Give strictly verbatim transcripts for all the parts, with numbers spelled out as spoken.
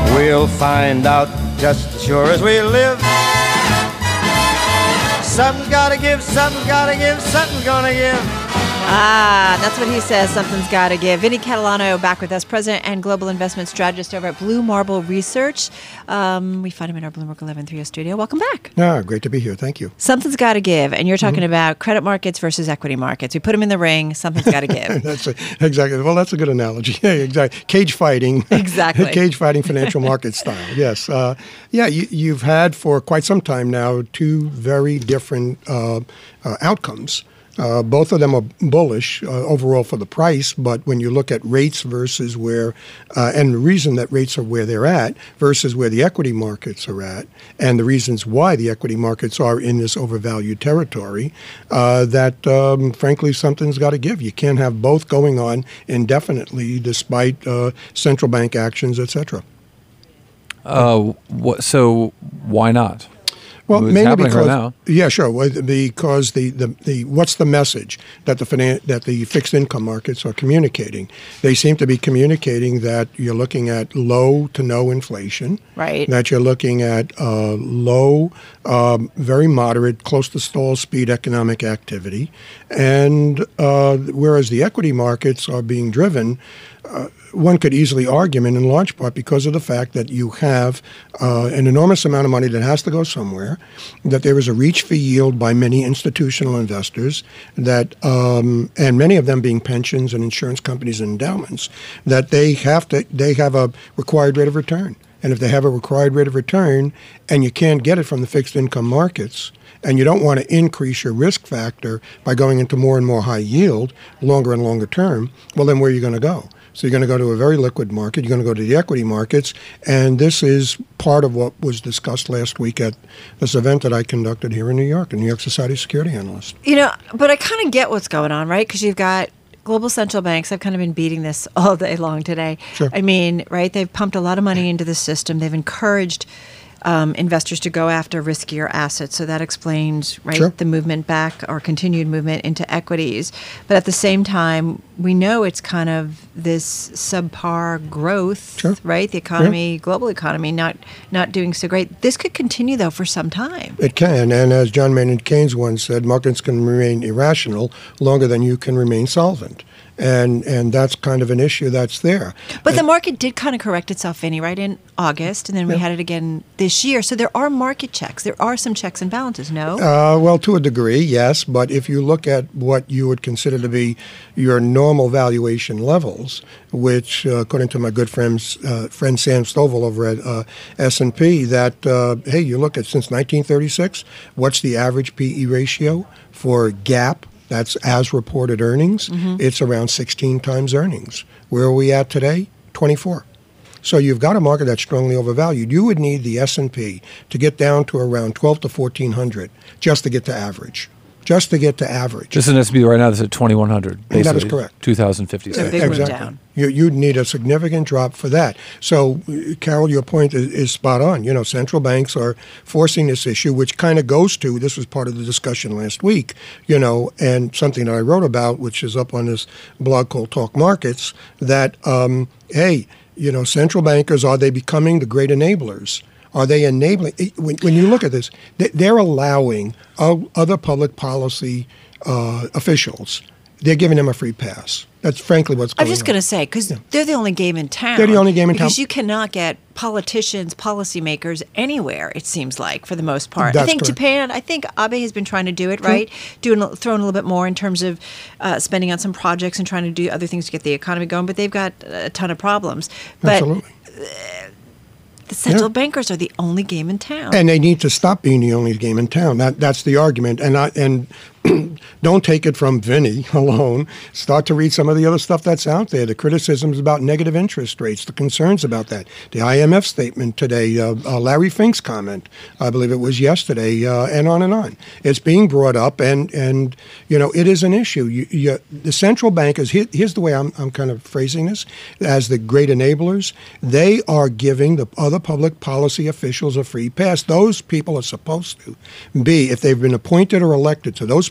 We'll find out just as sure as we live. Something's gotta give, something's gotta give, something's gonna give. Ah, that's what he says. Something's got to give. Vinny Catalano back with us, president and global investment strategist over at Blue Marble Research. Um, we find him in our Bloomberg eleven thirty studio. Welcome back. Ah, great to be here. Thank you. Something's got to give. And you're talking Mm-hmm. about credit markets versus equity markets. We put them in the ring. Something's got to give. That's a, exactly. Well, that's a good analogy. Yeah, exactly. Cage fighting. Exactly. Cage fighting financial market style. Yes. Uh, yeah, you, you've had for quite some time now two very different uh, uh, outcomes. Uh, both of them are bullish uh, overall for the price, but when you look at rates versus where, uh, and the reason that rates are where they're at versus where the equity markets are at, and the reasons why the equity markets are in this overvalued territory, uh, that um, frankly something's got to give. You can't have both going on indefinitely despite uh, central bank actions, et cetera. Uh, wh- so why not? Well, It's mainly happening because right now. yeah, sure. Well, Because the, the, the what's the message that the finan- that the fixed income markets are communicating? They seem to be communicating that you're looking at low to no inflation, Right. that you're looking at uh, low, um, very moderate, close to stall speed economic activity, and uh, whereas the equity markets are being driven. Uh, one could easily argue, in large part because of the fact that you have uh, an enormous amount of money that has to go somewhere, that there is a reach for yield by many institutional investors, that um, and many of them being pensions and insurance companies and endowments, that they have to they have a required rate of return. And if they have a required rate of return and you can't get it from the fixed income markets, and you don't want to increase your risk factor by going into more and more high yield, longer and longer term, well, then where are you going to go? So you're going to go to a very liquid market. You're going to go to the equity markets. And this is part of what was discussed last week at this event that I conducted here in New York, the New York Society of Security Analysts. You know, but I kind of get what's going on, right? Because you've got global central banks. I've kind of been beating this all day long today. Sure. I mean, right, they've pumped a lot of money into the system. They've encouraged um, investors to go after riskier assets. So that explains, right, Sure. the movement back or continued movement into equities. But at the same time, we know it's kind of this subpar growth, Sure. right? The economy, global economy, not not doing so great. This could continue, though, for some time. It can. And as John Maynard Keynes once said, markets can remain irrational longer than you can remain solvent. And and that's kind of an issue that's there. But the market did kind of correct itself, Vinny, right, in August, and then we Yeah. had it again this year. So there are market checks. There are some checks and balances, no? Uh, well, to a degree, yes. But if you look at what you would consider to be your normal valuation levels, which, uh, according to my good friends, uh, friend Sam Stovall over at uh, S and P, that, uh, hey, you look at since nineteen thirty-six, what's the average P E ratio for GAAP? That's as reported earnings. Mm-hmm. It's around sixteen times earnings. Where are we at today? twenty-four. So you've got a market that's strongly overvalued. You would need the S and P to get down to around twelve to fourteen hundred just to get to average. Just to get to average. Just in S and P right now, that's at twenty-one hundred. That is correct. two thousand fifty-six. So big move down. You, you'd need a significant drop for that. So, uh, Carol, your point is, is spot on. You know, central banks are forcing this issue, which kind of goes to, this was part of the discussion last week, you know, and something that I wrote about, which is up on this blog called Talk Markets, that, um, hey, you know, central bankers, are they becoming the great enablers? Are they enabling? When, when you look at this, they're allowing other public policy uh, officials, they're giving them a free pass. That's frankly what's going on. I'm just going to say, because Yeah. they're the only game in town. They're the only game in town. Because you cannot get politicians, policymakers anywhere, it seems like, for the most part. I That's think correct. Japan, I think Abe has been trying to do it, right? Doing, throwing a little bit more in terms of uh, spending on some projects and trying to do other things to get the economy going, but they've got a ton of problems. But Absolutely. the central Yeah. bankers are the only game in town. And they need to stop being the only game in town. That that's the argument. And I and don't take it from Vinny alone. Start to read some of the other stuff that's out there. The criticisms about negative interest rates, the concerns about that. The I M F statement today, uh, uh, Larry Fink's comment, I believe it was yesterday, uh, and on and on. It's being brought up, and and you know it is an issue. You, you, the central bankers. Here, here's the way I'm I'm kind of phrasing this: as the great enablers, they are giving the other public policy officials a free pass. Those people are supposed to be, if they've been appointed or elected to those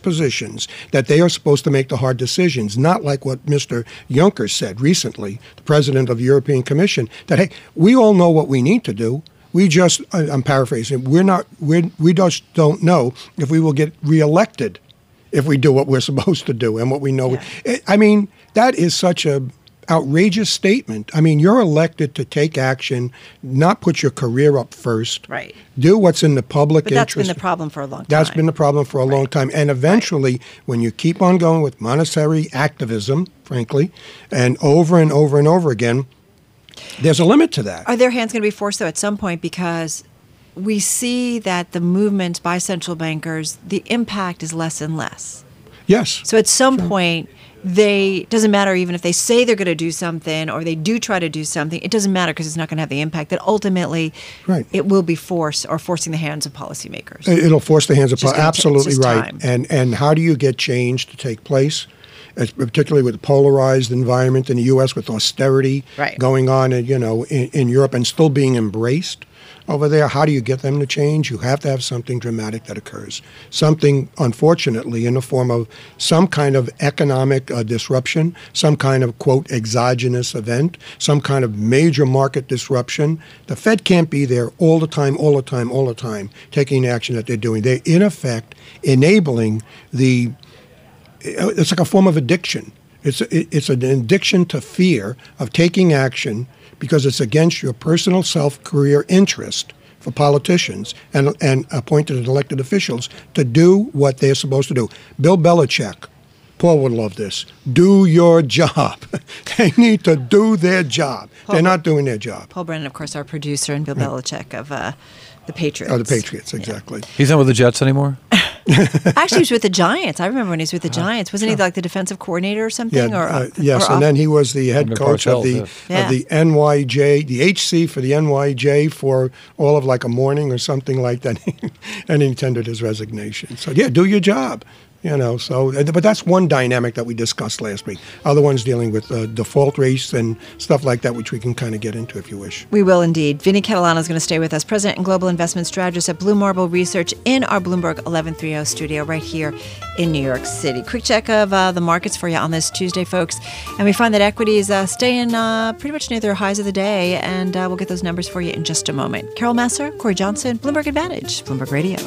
positions, that they are supposed to make the hard decisions, not like what Mister Juncker said recently, the president of the European Commission, that, hey, we all know what we need to do. We just, I'm paraphrasing, we're not, we're, we just don't know if we will get reelected if we do what we're supposed to do and what we know. Yeah. I mean, that is such a outrageous statement. I mean, you're elected to take action, not put your career up first. Right. Do what's in the public But that's interest. been the problem for a long time. That's been the problem for a Right. long time. And eventually, right. when you keep on going with monetary activism, frankly, and over and over and over again, there's a limit to that. Are their hands going to be forced, though, at some point? Because we see that the movement by central bankers, the impact is less and less. Yes. So at some sure. point, they doesn't matter even if they say they're going to do something or they do try to do something. It doesn't matter because it's not going to have the impact that ultimately right. it will be forced or forcing the hands of policymakers. It'll force the hands of policymakers. Absolutely t- right. Time. And and how do you get change to take place? It's particularly with the polarized environment in the U S with austerity right. going on, in, you know, in, in Europe and still being embraced over there. How do you get them to change? You have to have something dramatic that occurs. Something, unfortunately, in the form of some kind of economic uh, disruption, some kind of, quote, exogenous event, some kind of major market disruption. The Fed can't be there all the time, all the time, all the time, taking the action that they're doing. They're, in effect, enabling the it's like a form of addiction. It's it's an addiction to fear of taking action because it's against your personal self-career interest for politicians and and appointed and elected officials to do what they're supposed to do. Bill Belichick, Paul would love this. Do your job. They need to do their job. Paul, they're not doing their job. Paul Brennan, of course, our producer, and Bill Belichick of uh, the Patriots. Oh, the Patriots, exactly. Yeah. He's not with the Jets anymore? Actually, he was with the Giants. I remember when he was with the Giants. Wasn't he like the defensive coordinator or something? Yeah, or, uh, yes, or and then he was the head Under coach Parcells, of the yeah. of the N Y J, the H C for the N Y J for all of like a morning or something like that, and he tendered his resignation. So yeah, do your job. You know, so, but that's one dynamic that we discussed last week. Other ones dealing with uh, default rates and stuff like that, which we can kind of get into if you wish. We will indeed. Vinny Catalano is going to stay with us, President and Global Investment Strategist at Blue Marble Research in our Bloomberg eleven thirty studio right here in New York City. Quick check of uh, the markets for you on this Tuesday, folks. And we find that equities uh, staying uh, pretty much near their highs of the day, and uh, we'll get those numbers for you in just a moment. Carol Massar, Corey Johnson, Bloomberg Advantage, Bloomberg Radio.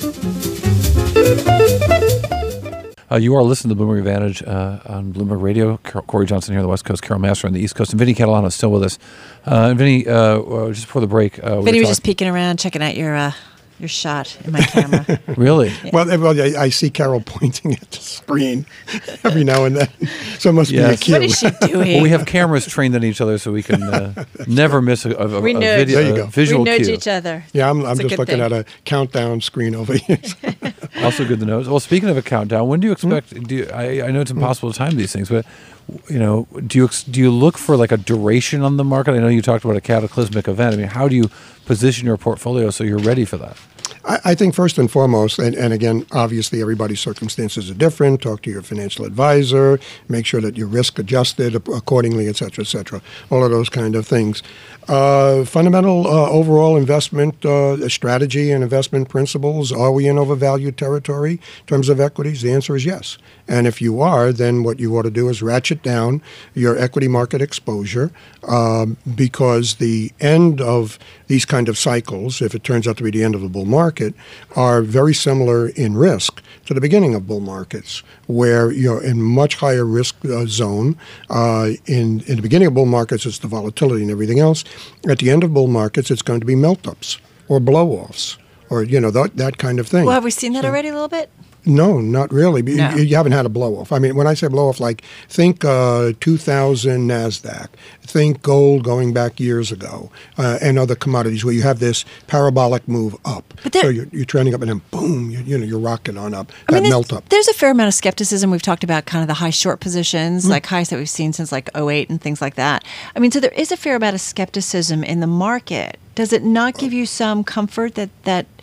Uh, you are listening to Bloomberg Advantage uh, on Bloomberg Radio. Car- Corey Johnson here on the West Coast, Carol Massar on the East Coast, and Vinny Catalano is still with us. Uh, and Vinny, uh, uh, just before the break, uh, we Vinny was talk- just peeking around, checking out your uh, your shot in my camera. Really? Yeah. Well, well, I, I see Carol pointing at the screen every now and then, so it must Yes. What be a cue. is she doing? Well, we have cameras trained on each other so we can uh, never miss a, a, a, We a nudge. video, There you a go. visual we nudge cue. each other. Yeah, I'm, I'm It's a just good looking thing. at a countdown screen over here. Also good to know. Well, speaking of a countdown, when do you expect? Do you, I, I know it's impossible to time these things, but you know, do you ex- do you look for like a duration on the market? I know you talked about a cataclysmic event. I mean, how do you position your portfolio so you're ready for that? I, I think first and foremost, and, and again, obviously everybody's circumstances are different. Talk to your financial advisor. Make sure that you're risk adjusted accordingly, et cetera, et cetera. All of those kind of things. Uh, fundamental uh, overall investment uh, strategy and investment principles. Are we in overvalued territory in terms of equities? The answer is yes. And if you are, then what you ought to do is ratchet down your equity market exposure um, because the end of these kind of cycles, if it turns out to be the end of a bull market, are very similar in risk to the beginning of bull markets, where you're in much higher risk uh, zone. Uh, in, in the beginning of bull markets, it's the volatility and everything else. At the end of bull markets, it's going to be melt-ups or blow-offs or, you know, that, that kind of thing. Well, have we seen that already a little bit? No, not really. No. You, you haven't had a blow-off. I mean, when I say blow-off, like think uh, two thousand NASDAQ, think gold going back years ago, uh, and other commodities where you have this parabolic move up. But there- so you're, you're trending up and then boom, you, you know, you're rocking on up, I that mean, there's, melt up. there's a fair amount of skepticism. We've talked about kind of the high short positions, Mm-hmm. like highs that we've seen since like oh eight and things like that. I mean, so there is a fair amount of skepticism in the market. Does it not give you some comfort that that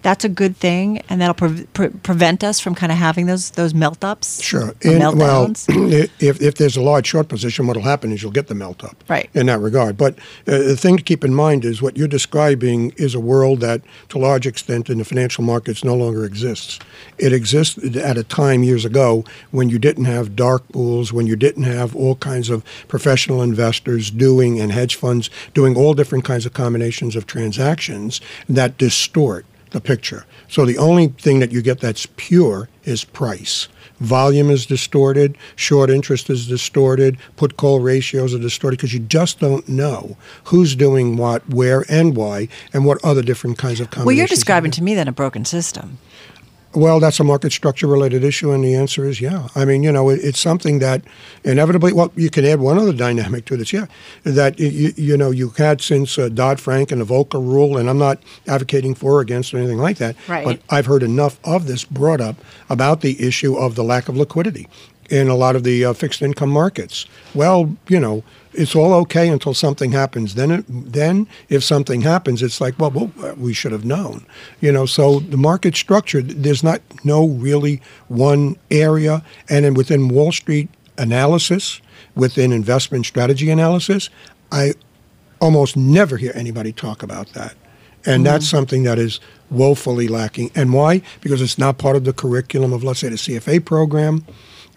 that's a good thing, and that'll pre- pre- prevent us from kind of having those those melt ups. Sure. Or And, well, meltdowns. if, if there's a large short position, what will happen is you'll get the melt up Right. in that regard. But uh, the thing to keep in mind is what you're describing is a world that, to a large extent, in the financial markets no longer exists. It existed at a time years ago when you didn't have dark pools, when you didn't have all kinds of professional investors doing and hedge funds doing all different kinds of combinations of transactions that distort the picture. So the only thing that you get that's pure is price. Volume is distorted, short interest is distorted, put-call ratios are distorted because you just don't know who's doing what, where, and why, and what other different kinds of combinations. Well, you're describing to me then a broken system. Well, that's a market structure related issue, and the answer is yeah. I mean, you know, it, it's something that inevitably, well, you can add one other dynamic to this, yeah, that, you, you know, you had since uh, Dodd-Frank and the Volcker rule, and I'm not advocating for or against or anything like that, right. but I've heard enough of this brought up about the issue of the lack of liquidity in a lot of the uh, fixed income markets. Well, you know, it's all okay until something happens. Then, it, then if something happens, it's like, well, well, we should have known. You know, so the market structure, there's not no really one area. And then within Wall Street analysis, within investment strategy analysis, I almost never hear anybody talk about that. And mm-hmm. that's something that is woefully lacking. And why? Because it's not part of the curriculum of, let's say, the C F A program.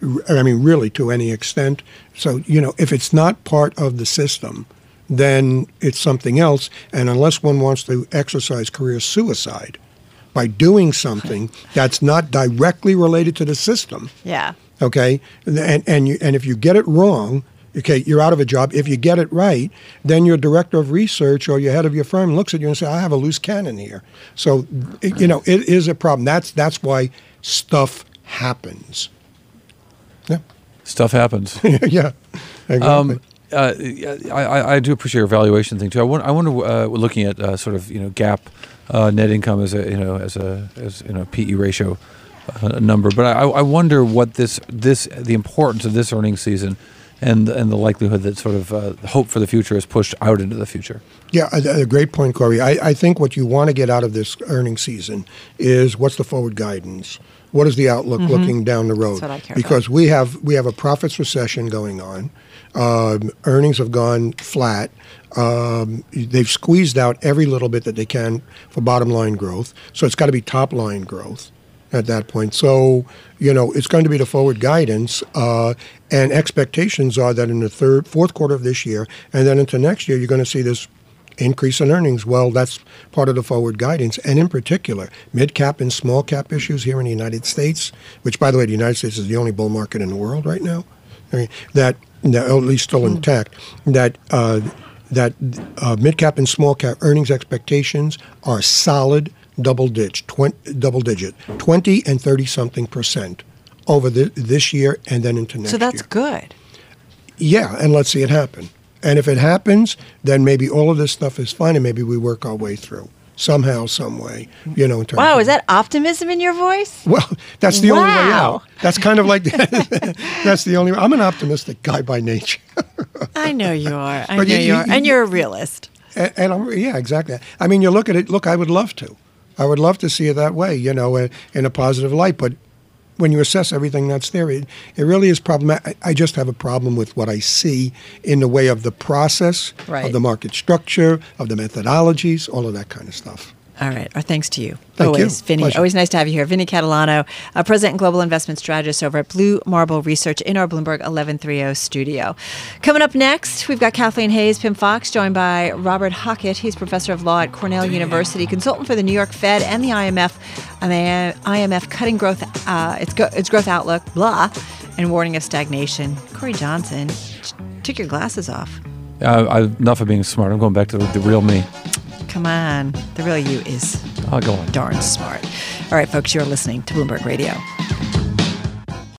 I mean, really, to any extent. So, you know, if it's not part of the system, then it's something else. And unless one wants to exercise career suicide by doing something that's not directly related to the system, yeah, okay, and and you, and if you get it wrong, okay, you're out of a job. If you get it right, then your director of research or your head of your firm looks at you and says, I have a loose cannon here. So, it, you know, it is a problem. That's that's why stuff happens. Yeah. Stuff happens. yeah. Exactly. Um, uh, I, I do appreciate your valuation thing too. I wonder, I wonder uh, looking at uh, sort of you know gap uh, net income as a you know as a as you know P E ratio uh, number, but I, I wonder what this this the importance of this earnings season and and the likelihood that sort of uh, hope for the future is pushed out into the future. Yeah, a, a great point, Corey. I, I think what you want to get out of this earnings season is what's the forward guidance. What is the outlook mm-hmm. looking down the road? That's what I care because about. we have we have a profits recession going on. Um, earnings have gone flat. Um, they've squeezed out every little bit that they can for bottom line growth. So it's got to be top line growth at that point. So, you know, it's going to be the forward guidance. Uh, and expectations are that in the third, fourth quarter of this year and then into next year, you're going to see this increase in earnings. Well, that's part of the forward guidance. And in particular, mid-cap and small-cap issues here in the United States, which, by the way, the United States is the only bull market in the world right now, I mean, that, that, at least still intact, that uh, that uh, mid-cap and small-cap earnings expectations are solid double-digit, twenty, double-digit, twenty and thirty-something percent over the, this year and then into next year. So that's year. good. Yeah, and let's see it happen. And if it happens, then maybe all of this stuff is fine, and maybe we work our way through somehow, some way. You know. In terms wow, of, is that optimism in your voice? Well, that's the wow. only way out. That's kind of like that's the only. I'm an optimistic guy by nature. I know you are. I But know you- you, you- are, you- and you're a realist. And, and I'm, yeah, exactly. I mean, you look at it. Look, I would love to. I would love to see it that way. You know, in, in a positive light, but. When you assess everything that's there, it, it really is problematic. I just have a problem with what I see in the way of the process, right. of the market structure, of the methodologies, all of that kind of stuff. All right. Our thanks to you. Thank always, you. Vinny. Pleasure. Always nice to have you here. Vinny Catalano, uh, President and Global Investment Strategist over at Blue Marble Research in our Bloomberg eleven thirty studio. Coming up next, we've got Kathleen Hayes, Pim Fox, joined by Robert Hockett. He's professor of law at Cornell University, consultant for the New York Fed and the I M F, and the I M F cutting growth, uh, its, go- its growth outlook, blah, and warning of stagnation. Corey Johnson, take your glasses off. Uh, I, enough of being smart. I'm going back to the, the real me. Come on. The real you is I'll go on. darn smart. All right, folks, you're listening to Bloomberg Radio.